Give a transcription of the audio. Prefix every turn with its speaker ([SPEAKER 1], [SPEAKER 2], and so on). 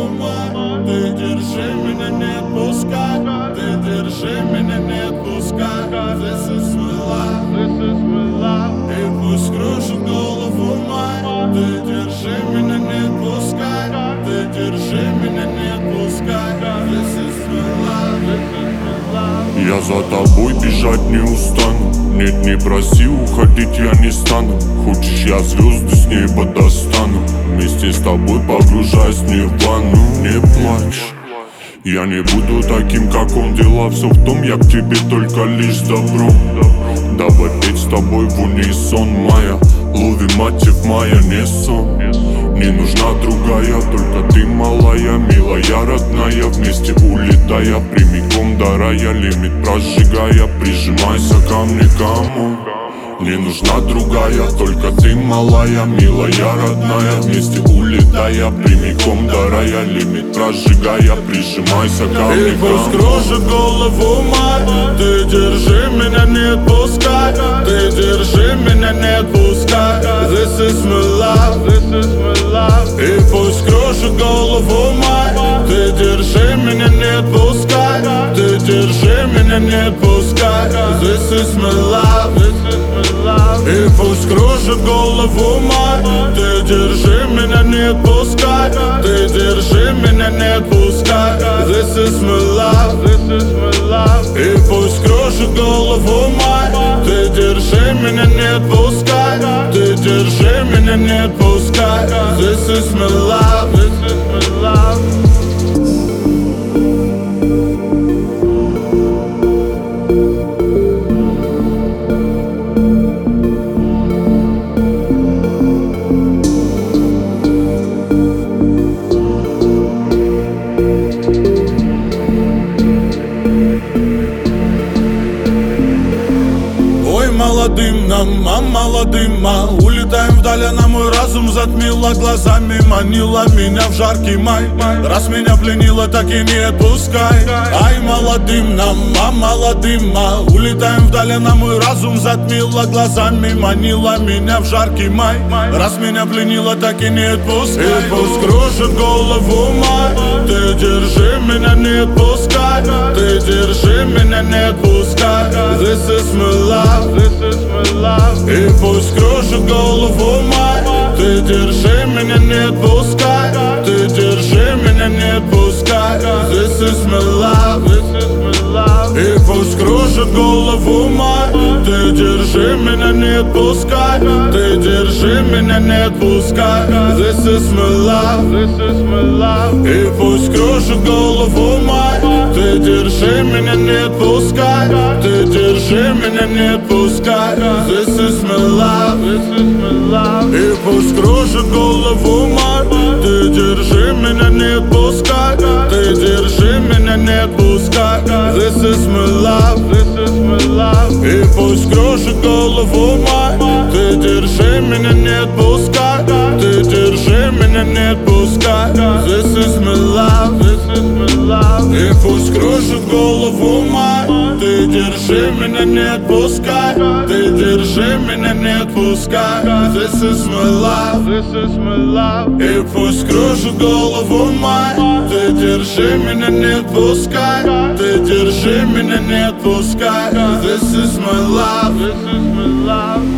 [SPEAKER 1] голову мой. Ты держи меня, не отпускай. Ты держи меня, не отпускай. This is my life, this is my life. И пусть кружит голову мой. Ты держи меня, не отпускай. Ты держи меня, не отпускай. This is my life, this is my life.
[SPEAKER 2] Я за тобой бежать не устану. Нет, не проси, уходить я не стану. Хочешь, я звезды с неба достану. Вместе с тобой погружаюсь в нирвану. Не плачь, я не буду таким, как он. Дела все в том, я к тебе только лишь добро. Дабы петь с тобой в унисон. Моя, лови мотив, моя, не сон. Не нужна другая, только ты малая, милая, родная. Вместе улетая, прямиком до рая. Лимит прожигая, прижимайся ко мне, кому. Не нужна другая, только ты малая, милая, родная. Вместе улетая, прямиком до рая. Лимит прожигая, прижимайся ко мне,
[SPEAKER 1] и пусть кружит голову мой. Ты держи меня, не отпускай. Ты держи меня, не отпускай. This is my life, this is my life. И пусть кружит голову мой. Ты держи меня, не отпускай. Ты держи меня, не отпускай. This is my life, this is my life. И пусть кружит голову мой. Ты держи меня, не отпускай. Ты держи меня, не отпускай. This is my life, this is my life. И пусть кружит голову мой. Ты держи меня, не отпускай. Ты держи меня, не отпускай. This is my life, this is my life. Молодым нам, молодым, улетаем вдаль, на мой разум затмила глазами, манила меня в жаркий май. Раз меня пленила, так и не отпускай. Ай, молодым нам, молодым, улетаем вдаль, на мой разум затмила глазами, манила меня в жаркий май. Раз меня пленила, так и не отпускай. И пусть кружит голову мой. Ты держи меня, не отпускай. Ты держи меня, не отпускай. This is my life, this is my life. И пусть кружит голову мой. Ты держи меня, не отпускай. Ты держи меня, не отпускай. This is my life, this is my life. И пусть кружит голову мой. Ты держи меня, не отпускай. Ты держи меня, не отпускай. This is my life, this is my life. И пусть кружит голову мой. Ты держи меня, не отпускай. Ты держи меня, не отпускай. This is my life, this is my life. И пусть кружит голову мой. Ты держи меня, не отпускай. Ты держи меня, не отпускай. This is my life, this is my life. И пусть кружит голову мой. Ты держи меня, не отпускай. Ты держи меня, не отпускай. This is my life, this is my life. И пусть кружит голову мой. Ты держи меня, не отпускай. Ты держи меня, не отпускай. This is my life, this is my life. И пусть кружит голову мой. Ты держи меня, не отпускай. Ты держи меня, не отпускай. This is my life, this is my life.